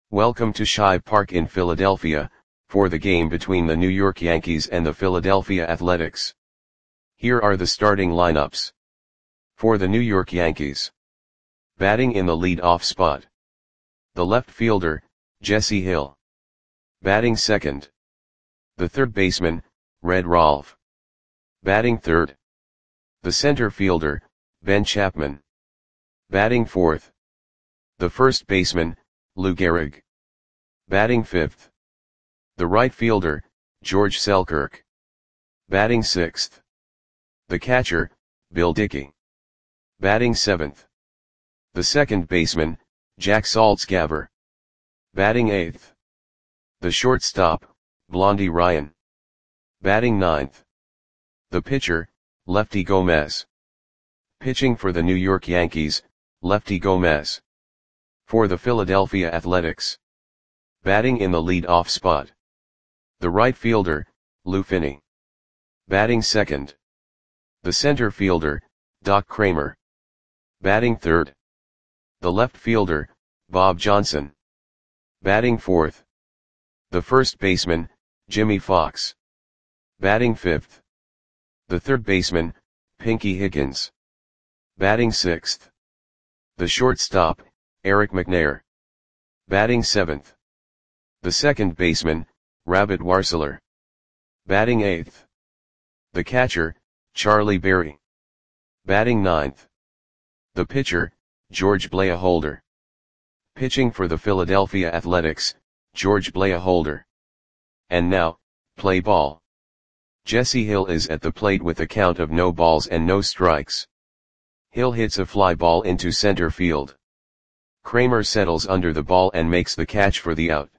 Welcome to Shive Park in Philadelphia, for the game between the New York Yankees and the Philadelphia Athletics. Here are the starting lineups. For the New York Yankees. Batting in the lead-off spot. The left fielder, Jesse Hill. Batting second. The third baseman, Red Rolfe. Batting third. The center fielder, Ben Chapman. Batting fourth. The first baseman, Lou Gehrig. Batting fifth. The right fielder, George Selkirk. Batting sixth. The catcher, Bill Dickey. Batting seventh. The second baseman, Jack Saltzgaber. Batting eighth. The shortstop, Blondie Ryan. Batting ninth. The pitcher, Lefty Gomez. Pitching for the New York Yankees, Lefty Gomez. For the Philadelphia Athletics. Batting in the lead-off spot. The right fielder, Lou Finney. Batting second. The center fielder, Doc Kramer. Batting third. The left fielder, Bob Johnson. Batting fourth. The first baseman, Jimmy Fox. Batting fifth. The third baseman, Pinky Higgins. Batting sixth. The shortstop, Eric McNair. Batting seventh. The second baseman, Rabbit Warseler. Batting eighth. The catcher, Charlie Berry. Batting ninth. The pitcher, George Blaholder. Pitching for the Philadelphia Athletics, George Blaholder. And now, play ball. Jesse Hill is at the plate with a count of no balls and no strikes. Hill hits a fly ball into center field. Kramer settles under the ball and makes the catch for the out.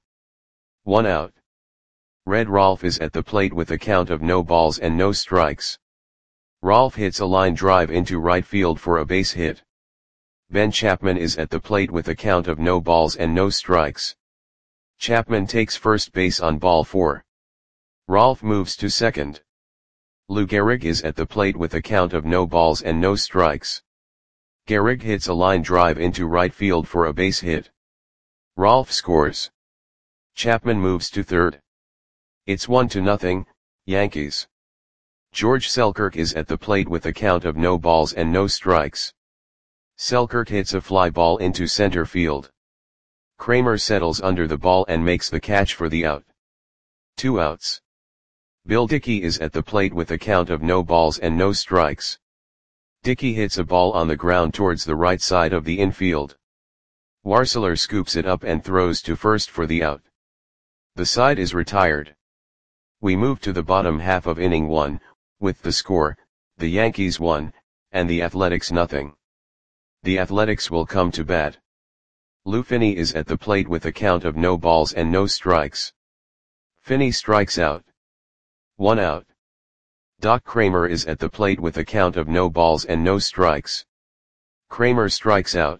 1 out. Red Rolfe is at the plate with a count of no balls and no strikes. Rolfe hits a line drive into right field for a base hit. Ben Chapman is at the plate with a count of no balls and no strikes. Chapman takes first base on ball 4. Rolfe moves to second. Lou Gehrig is at the plate with a count of no balls and no strikes. Gehrig hits a line drive into right field for a base hit. Rolfe scores. Chapman moves to third. It's 1-0, Yankees. George Selkirk is at the plate with a count of no balls and no strikes. Selkirk hits a fly ball into center field. Kramer settles under the ball and makes the catch for the out. 2 outs. Bill Dickey is at the plate with a count of no balls and no strikes. Dickey hits a ball on the ground towards the right side of the infield. Warseler scoops it up and throws to first for the out. The side is retired. We move to the bottom half of inning 1, with the score, the Yankees 1, and the Athletics 0. The Athletics will come to bat. Lou Finney is at the plate with a count of no balls and no strikes. Finney strikes out. 1 out. Doc Kramer is at the plate with a count of no balls and no strikes. Kramer strikes out.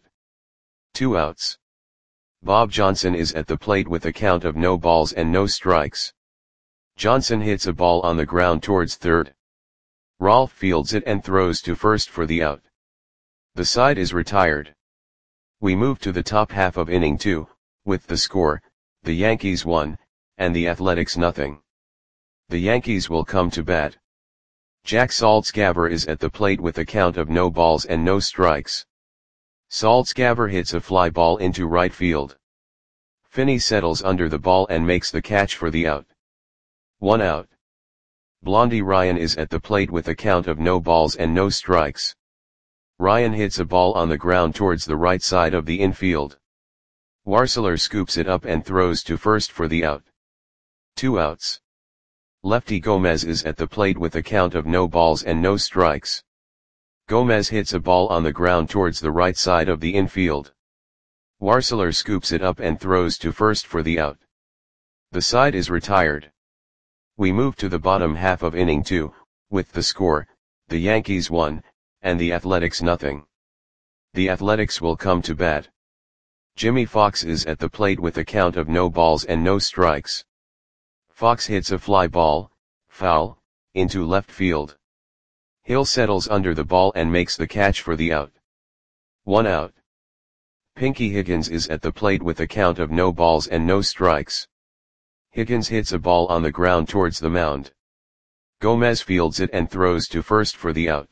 2 outs. Bob Johnson is at the plate with a count of no balls and no strikes. Johnson hits a ball on the ground towards third. Rolfe fields it and throws to first for the out. The side is retired. We move to the top half of inning 2, with the score, the Yankees 1, and the Athletics 0. The Yankees will come to bat. Jack Saltzgaber is at the plate with a count of no balls and no strikes. Saltzgaber hits a fly ball into right field. Finney settles under the ball and makes the catch for the out. 1 out. Blondie Ryan is at the plate with a count of no balls and no strikes. Ryan hits a ball on the ground towards the right side of the infield. Warseler scoops it up and throws to first for the out. 2 outs. Lefty Gomez is at the plate with a count of no balls and no strikes. Gomez hits a ball on the ground towards the right side of the infield. Warseler scoops it up and throws to first for the out. The side is retired. We move to the bottom half of inning 2, with the score, the Yankees 1, and the Athletics 0. The Athletics will come to bat. Jimmy Fox is at the plate with a count of no balls and no strikes. Fox hits a fly ball, foul, into left field. Hill settles under the ball and makes the catch for the out. 1 out. Pinky Higgins is at the plate with a count of no balls and no strikes. Higgins hits a ball on the ground towards the mound. Gomez fields it and throws to first for the out.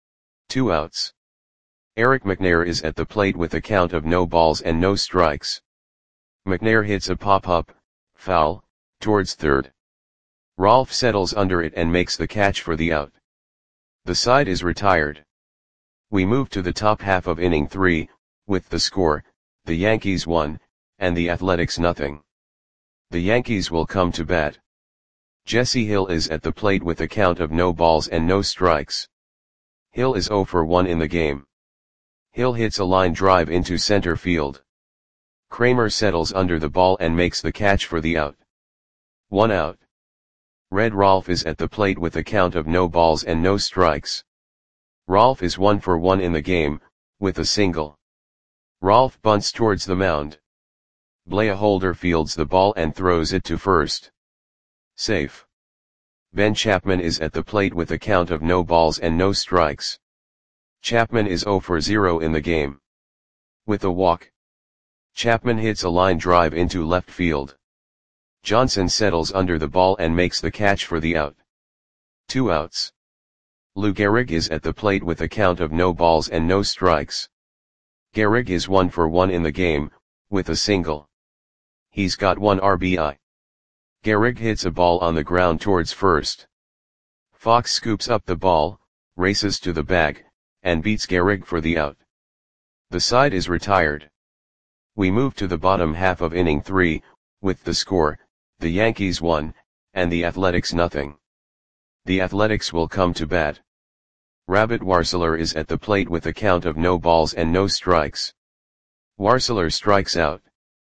2 outs. Eric McNair is at the plate with a count of no balls and no strikes. McNair hits a pop-up, foul, towards third. Rolfe settles under it and makes the catch for the out. The side is retired. We move to the top half of inning 3, with the score, the Yankees 1, and the Athletics nothing. The Yankees will come to bat. Jesse Hill is at the plate with a count of no balls and no strikes. Hill is 0 for 1 in the game. Hill hits a line drive into center field. Kramer settles under the ball and makes the catch for the out. 1 out. Red Rolfe is at the plate with a count of no balls and no strikes. Rolfe is 1 for 1 in the game, with a single. Rolfe bunts towards the mound. Blair Holder fields the ball and throws it to first. Safe. Ben Chapman is at the plate with a count of no balls and no strikes. Chapman is 0 for 0 in the game. With a walk. Chapman hits a line drive into left field. Johnson settles under the ball and makes the catch for the out. 2 outs. Lou Gehrig is at the plate with a count of no balls and no strikes. Gehrig is 1 for 1 in the game, with a single. He's got 1 RBI. Gehrig hits a ball on the ground towards first. Fox scoops up the ball, races to the bag, and beats Gehrig for the out. The side is retired. We move to the bottom half of inning 3, with the score, the Yankees 1, and the Athletics nothing. The Athletics will come to bat. Rabbit Warseler is at the plate with a count of no balls and no strikes. Warseler strikes out.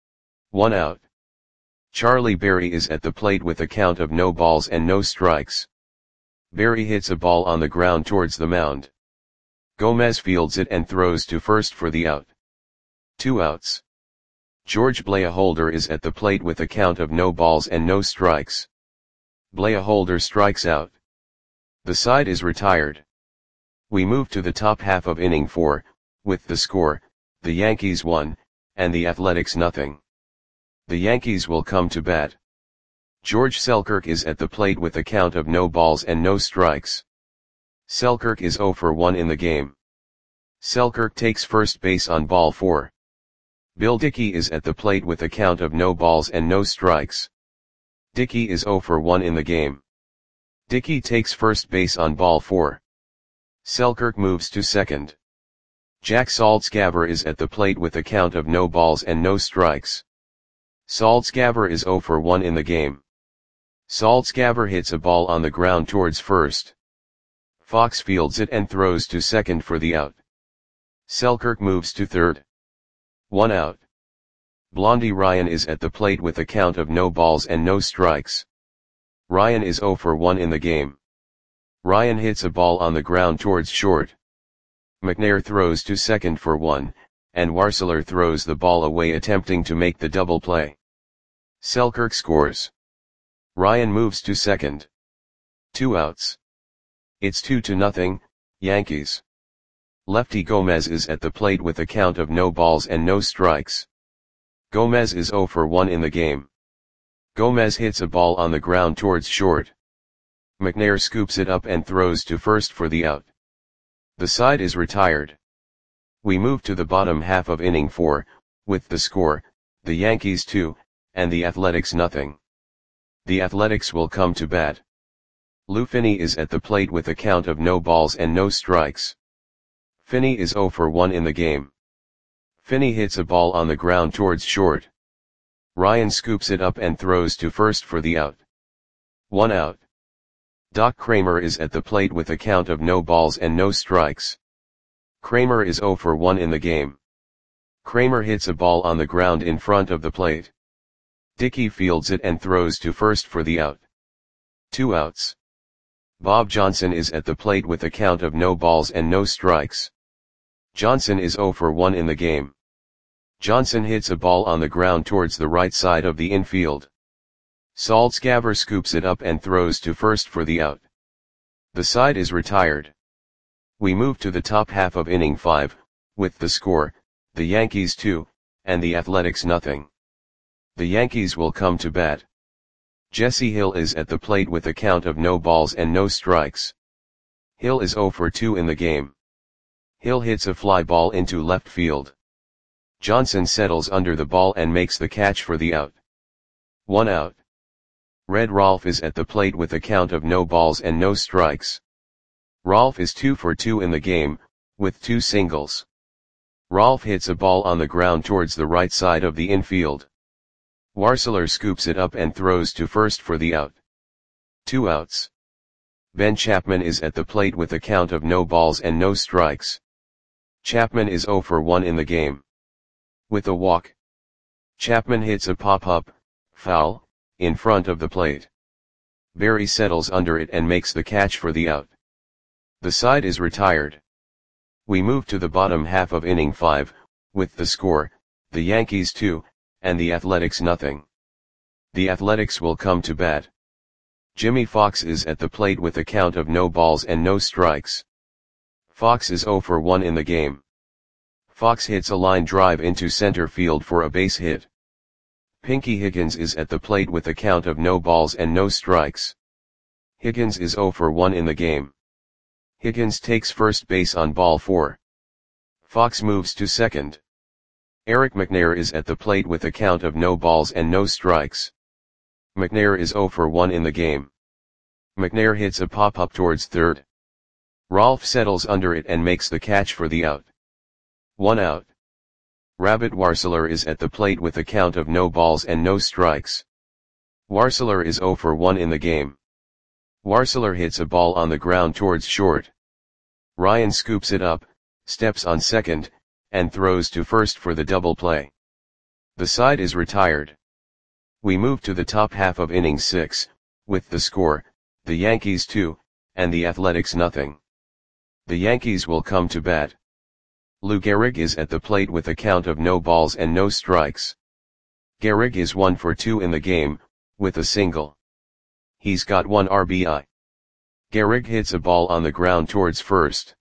1 out. Charlie Berry is at the plate with a count of no balls and no strikes. Berry hits a ball on the ground towards the mound. Gomez fields it and throws to first for the out. 2 outs. George Blair Holder is at the plate with a count of no balls and no strikes. Blair Holder strikes out. The side is retired. We move to the top half of inning 4, with the score, the Yankees 1, and the Athletics nothing. The Yankees will come to bat. George Selkirk is at the plate with a count of no balls and no strikes. Selkirk is 0 for 1 in the game. Selkirk takes first base on ball 4. Bill Dickey is at the plate with a count of no balls and no strikes. Dickey is 0 for 1 in the game. Dickey takes first base on ball 4. Selkirk moves to second. Jack Saltzgaver is at the plate with a count of no balls and no strikes. Saltzgaver is 0 for 1 in the game. Saltzgaver hits a ball on the ground towards first. Fox fields it and throws to second for the out. Selkirk moves to third. 1 out. Blondie Ryan is at the plate with a count of no balls and no strikes. Ryan is 0 for 1 in the game. Ryan hits a ball on the ground towards short. McNair throws to second for 1, and Warseler throws the ball away attempting to make the double play. Selkirk scores. Ryan moves to second. 2 outs. It's 2-0, Yankees. Lefty Gomez is at the plate with a count of no balls and no strikes. Gomez is 0 for 1 in the game. Gomez hits a ball on the ground towards short. McNair scoops it up and throws to first for the out. The side is retired. We move to the bottom half of inning 4, with the score, the Yankees 2, and the Athletics nothing. The Athletics will come to bat. Lou Finney is at the plate with a count of no balls and no strikes. Finney is 0 for 1 in the game. Finney hits a ball on the ground towards short. Ryan scoops it up and throws to first for the out. 1 out. Doc Kramer is at the plate with a count of no balls and no strikes. Kramer is 0 for 1 in the game. Kramer hits a ball on the ground in front of the plate. Dickey fields it and throws to first for the out. 2 outs. Bob Johnson is at the plate with a count of no balls and no strikes. Johnson is 0 for 1 in the game. Johnson hits a ball on the ground towards the right side of the infield. Saltzgaver scoops it up and throws to first for the out. The side is retired. We move to the top half of inning 5, with the score, the Yankees 2, and the Athletics nothing. The Yankees will come to bat. Jesse Hill is at the plate with a count of no balls and no strikes. Hill is 0 for 2 in the game. Hill hits a fly ball into left field. Johnson settles under the ball and makes the catch for the out. 1 out. Red Rolfe is at the plate with a count of no balls and no strikes. Rolfe is 2 for 2 in the game, with 2 singles. Rolfe hits a ball on the ground towards the right side of the infield. Warseler scoops it up and throws to first for the out. 2 outs. Ben Chapman is at the plate with a count of no balls and no strikes. Chapman is 0 for 1 in the game. With a walk, Chapman hits a pop-up, foul, in front of the plate. Berry settles under it and makes the catch for the out. The side is retired. We move to the bottom half of inning 5, with the score, the Yankees 2, and the Athletics nothing. The Athletics will come to bat. Jimmy Fox is at the plate with a count of no balls and no strikes. Fox is 0 for 1 in the game. Fox hits a line drive into center field for a base hit. Pinky Higgins is at the plate with a count of no balls and no strikes. Higgins is 0 for 1 in the game. Higgins takes first base on ball 4. Fox moves to second. Eric McNair is at the plate with a count of no balls and no strikes. McNair is 0 for 1 in the game. McNair hits a pop-up towards third. Rolfe settles under it and makes the catch for the out. 1 out. Rabbit Warseler is at the plate with a count of no balls and no strikes. Warseler is 0 for 1 in the game. Warseler hits a ball on the ground towards short. Ryan scoops it up, steps on second, and throws to first for the double play. The side is retired. We move to the top half of inning 6, with the score, the Yankees 2, and the Athletics nothing. The Yankees will come to bat. Lou Gehrig is at the plate with a count of no balls and no strikes. Gehrig is 1 for 2 in the game, with a single. He's got 1 RBI. Gehrig hits a ball on the ground towards first.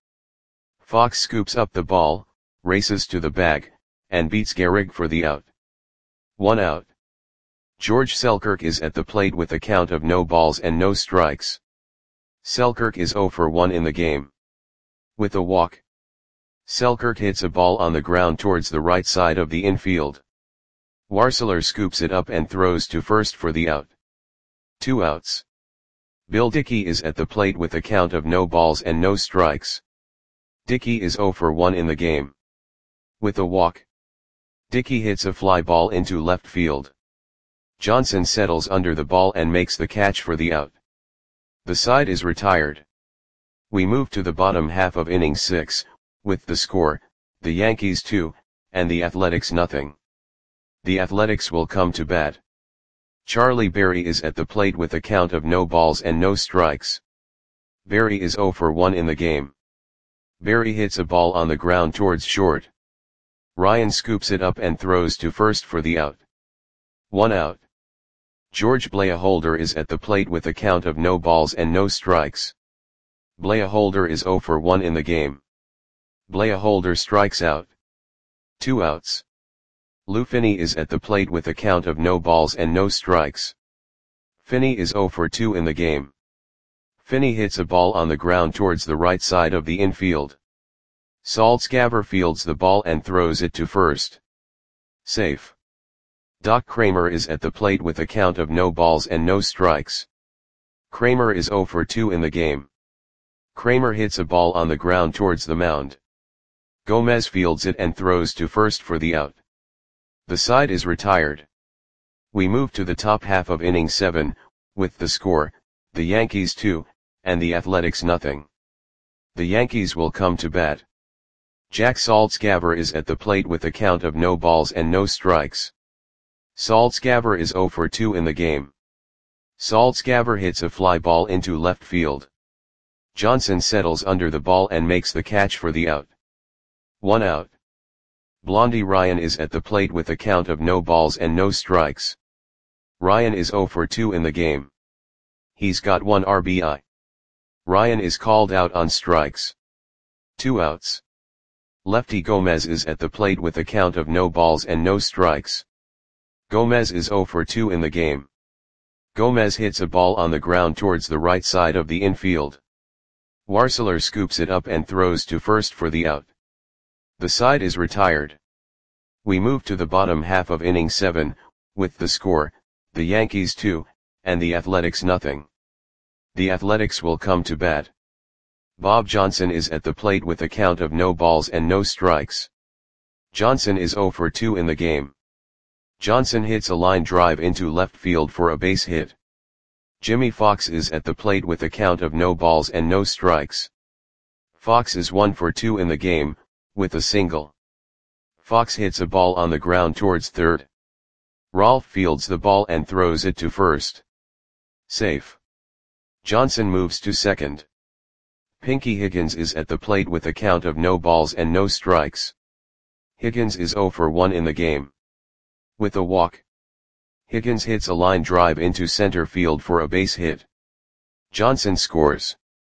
Fox scoops up the ball, races to the bag, and beats Gehrig for the out. 1 out. George Selkirk is at the plate with a count of no balls and no strikes. Selkirk is 0 for 1 in the game. With a walk, Selkirk hits a ball on the ground towards the right side of the infield. Warseler scoops it up and throws to first for the out. 2 outs. Bill Dickey is at the plate with a count of no balls and no strikes. Dickey is 0 for 1 in the game. With a walk, Dickey hits a fly ball into left field. Johnson settles under the ball and makes the catch for the out. The side is retired. We move to the bottom half of inning 6, with the score, the Yankees 2, and the Athletics nothing. The Athletics will come to bat. Charlie Berry is at the plate with a count of no balls and no strikes. Berry is 0 for 1 in the game. Berry hits a ball on the ground towards short. Ryan scoops it up and throws to first for the out. 1 out. George Blaholder is at the plate with a count of no balls and no strikes. Blaholder is 0 for 1 in the game. Blaholder strikes out. 2 outs. Lou Finney is at the plate with a count of no balls and no strikes. Finney is 0 for 2 in the game. Finney hits a ball on the ground towards the right side of the infield. Saltzgaver fields the ball and throws it to first. Safe. Doc Kramer is at the plate with a count of no balls and no strikes. Kramer is 0 for 2 in the game. Kramer hits a ball on the ground towards the mound. Gomez fields it and throws to first for the out. The side is retired. We move to the top half of inning 7, with the score, the Yankees 2, and the Athletics nothing. The Yankees will come to bat. Jack Saltzgaver is at the plate with a count of no balls and no strikes. Saltzgaver is 0 for 2 in the game. Saltzgaver hits a fly ball into left field. Johnson settles under the ball and makes the catch for the out. 1 out. Blondie Ryan is at the plate with a count of no balls and no strikes. Ryan is 0 for 2 in the game. He's got 1 RBI. Ryan is called out on strikes. 2 outs. Lefty Gomez is at the plate with a count of no balls and no strikes. Gomez is 0 for 2 in the game. Gomez hits a ball on the ground towards the right side of the infield. Warseler scoops it up and throws to first for the out. The side is retired. We move to the bottom half of inning 7, with the score, the Yankees 2, and the Athletics nothing. The Athletics will come to bat. Bob Johnson is at the plate with a count of no balls and no strikes. Johnson is 0 for 2 in the game. Johnson hits a line drive into left field for a base hit. Jimmy Fox is at the plate with a count of no balls and no strikes. Fox is 1 for 2 in the game, with a single. Fox hits a ball on the ground towards third. Rolfe fields the ball and throws it to first. Safe. Johnson moves to second. Pinky Higgins is at the plate with a count of no balls and no strikes. Higgins is 0 for 1 in the game. With a walk. Higgins hits a line drive into center field for a base hit. Johnson scores.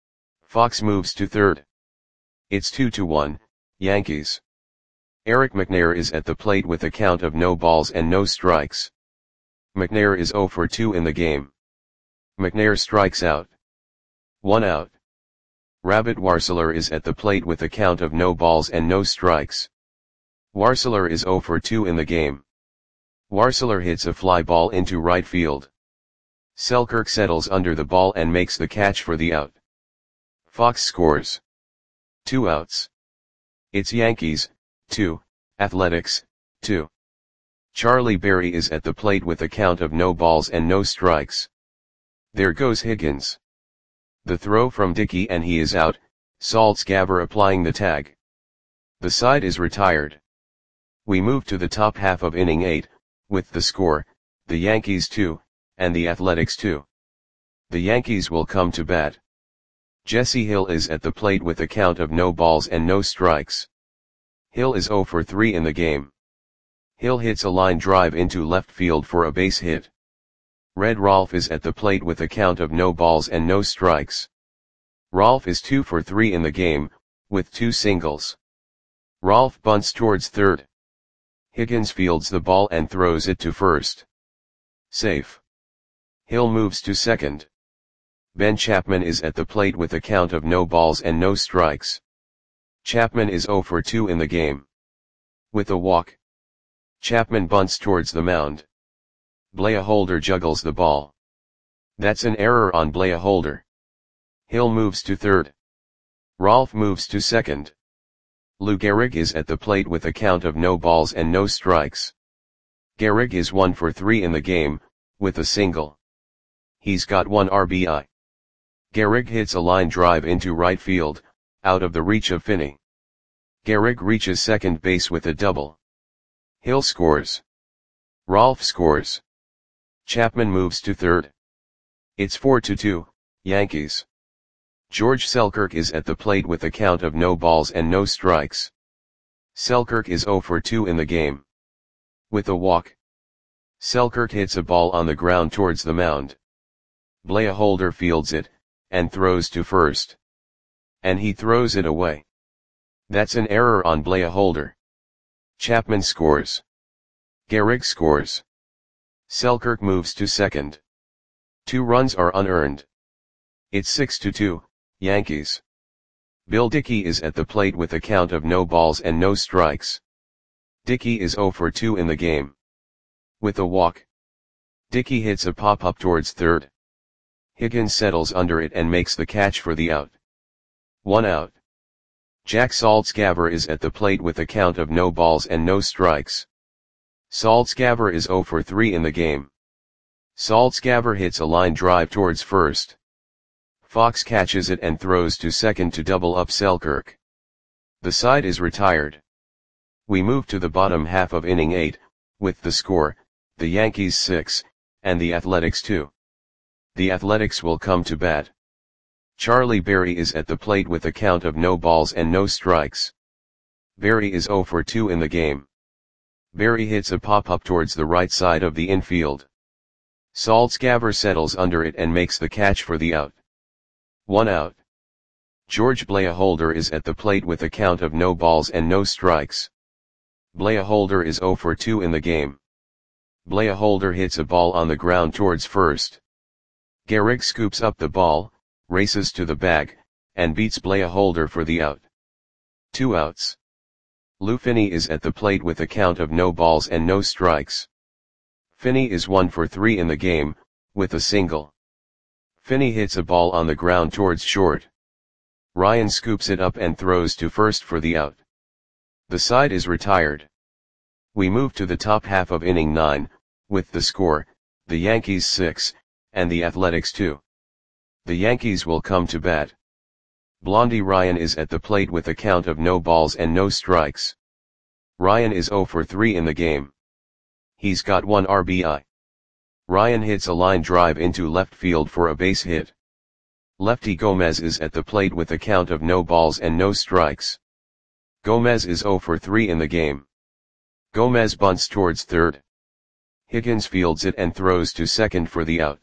Fox moves to third. It's 2-1, Yankees. Eric McNair is at the plate with a count of no balls and no strikes. McNair is 0 for 2 in the game. McNair strikes out. 1 out. Rabbit Warseler is at the plate with a count of no balls and no strikes. Warseler is 0 for 2 in the game. Warseler hits a fly ball into right field. Selkirk settles under the ball and makes the catch for the out. Fox scores. 2 outs. It's Yankees, 2, Athletics, 2. Charlie Berry is at the plate with a count of no balls and no strikes. There goes Higgins. The throw from Dickey and he is out, Saltzgaber applying the tag. The side is retired. We move to the top half of inning 8, with the score, the Yankees 2, and the Athletics 2. The Yankees will come to bat. Jesse Hill is at the plate with a count of no balls and no strikes. Hill is 0 for 3 in the game. Hill hits a line drive into left field for a base hit. Red Rolfe is at the plate with a count of no balls and no strikes. Rolfe is 2 for 3 in the game, with 2 singles. Rolfe bunts towards third. Higgins fields the ball and throws it to first. Safe. Hill moves to second. Ben Chapman is at the plate with a count of no balls and no strikes. Chapman is 0 for 2 in the game. With a walk. Chapman bunts towards the mound. Blair Holder juggles the ball. That's an error on Blair Holder. Hill moves to third. Rolfe moves to second. Lou Gehrig is at the plate with a count of no balls and no strikes. Gehrig is 1 for 3 in the game, with a single. He's got 1 RBI. Gehrig hits a line drive into right field, out of the reach of Finney. Gehrig reaches second base with a double. Hill scores. Rolfe scores. Chapman moves to third. It's 4-2, Yankees. George Selkirk is at the plate with a count of no balls and no strikes. Selkirk is 0 for 2 in the game. With a walk. Selkirk hits a ball on the ground towards the mound. Blair Holder fields it, and throws to first. And he throws it away. That's an error on Blair Holder. Chapman scores. Gehrig scores. Selkirk moves to second. 2 runs are unearned. It's 6-2, Yankees. Bill Dickey is at the plate with a count of no balls and no strikes. Dickey is 0 for 2 in the game. With a walk. Dickey hits a pop-up towards third. Higgins settles under it and makes the catch for the out. 1 out. Jack Saltzgaber is at the plate with a count of no balls and no strikes. Saltzgaber is 0 for 3 in the game. Saltzgaber hits a line drive towards first. Fox catches it and throws to second to double up Selkirk. The side is retired. We move to the bottom half of inning 8, with the score, the Yankees 6, and the Athletics 2. The Athletics will come to bat. Charlie Berry is at the plate with a count of no balls and no strikes. Berry is 0 for 2 in the game. Berry hits a pop-up towards the right side of the infield. Saltzgaber settles under it and makes the catch for the out. 1 out. George Blaholder is at the plate with a count of no balls and no strikes. Blaholder is 0 for 2 in the game. Blaholder hits a ball on the ground towards first. Gehrig scoops up the ball, races to the bag, and beats Blaholder for the out. 2 outs. Lou Finney is at the plate with a count of no balls and no strikes. Finney is 1 for 3 in the game, with a single. Finney hits a ball on the ground towards short. Ryan scoops it up and throws to first for the out. The side is retired. We move to the top half of inning 9, with the score, the Yankees 6, and the Athletics 2. The Yankees will come to bat. Blondie Ryan is at the plate with a count of no balls and no strikes. Ryan is 0 for 3 in the game. He's got 1 RBI. Ryan hits a line drive into left field for a base hit. Lefty Gomez is at the plate with a count of no balls and no strikes. Gomez is 0 for 3 in the game. Gomez bunts towards third. Higgins fields it and throws to second for the out.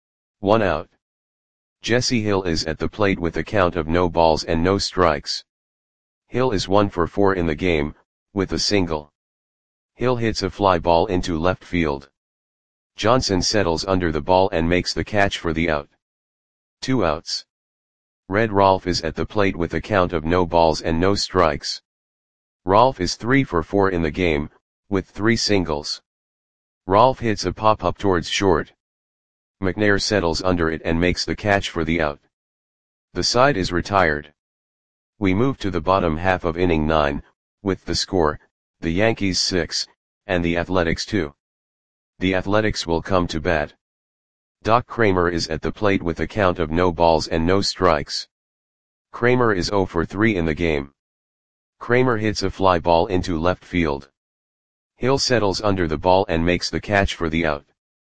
1 out. Jesse Hill is at the plate with a count of no balls and no strikes. Hill is 1 for 4 in the game, with a single. Hill hits a fly ball into left field. Johnson settles under the ball and makes the catch for the out. 2 outs. Red Rolfe is at the plate with a count of no balls and no strikes. Rolfe is 3 for 4 in the game, with 3 singles. Rolfe hits a pop-up towards short. McNair settles under it and makes the catch for the out. The side is retired. We move to the bottom half of inning 9, with the score, the Yankees 6, and the Athletics 2. The Athletics will come to bat. Doc Kramer is at the plate with a count of no balls and no strikes. Kramer is 0 for 3 in the game. Kramer hits a fly ball into left field. Hill settles under the ball and makes the catch for the out.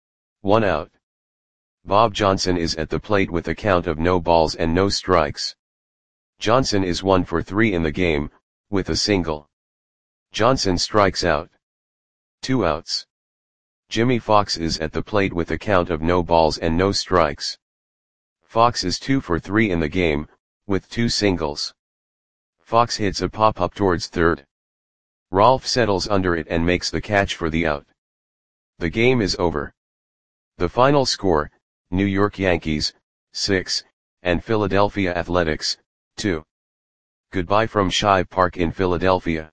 1 out. Bob Johnson is at the plate with a count of no balls and no strikes. Johnson is 1 for 3 in the game, with a single. Johnson strikes out. 2 outs. Jimmy Fox is at the plate with a count of no balls and no strikes. Fox is 2 for 3 in the game, with 2 singles. Fox hits a pop-up towards third. Rolfe settles under it and makes the catch for the out. The game is over. The final score, New York Yankees, 6, and Philadelphia Athletics, 2. Goodbye from Shive Park in Philadelphia.